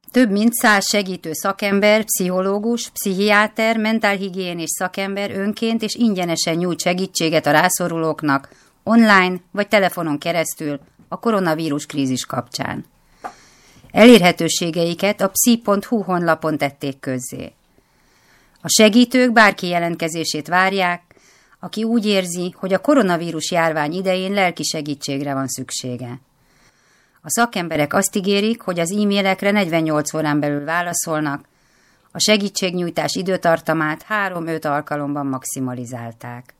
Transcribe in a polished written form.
Több mint 100 segítő szakember, pszichológus, pszichiáter, mentálhigiénés szakember önként és ingyenesen nyújt segítséget a rászorulóknak online vagy telefonon keresztül a koronavírus krízis kapcsán. Elérhetőségeiket a psi.hu honlapon tették közzé. A segítők bárki jelentkezését várják, aki úgy érzi, hogy a koronavírus járvány idején lelki segítségre van szüksége. A szakemberek azt ígérik, hogy az e-mailekre 48 órán belül válaszolnak, a segítségnyújtás időtartamát 3-5 alkalomban maximalizálták.